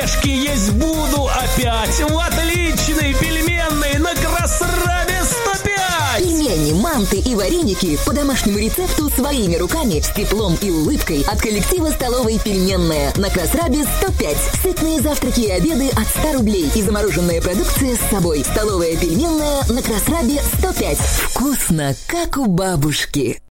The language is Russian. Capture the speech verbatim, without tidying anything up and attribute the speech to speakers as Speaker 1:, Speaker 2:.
Speaker 1: пельмешки есть буду опять. В отличной пельменной на Красрабе сто пять.
Speaker 2: Пельмени, манты и вареники по домашнему рецепту своими руками с теплом и улыбкой от коллектива столовой «Пельменная» на Красрабе сто пять. Сытные завтраки и обеды от ста рублей и замороженная продукция с собой. Столовая «Пельменная» на Красрабе сто пять. Вкусно, как у бабушки.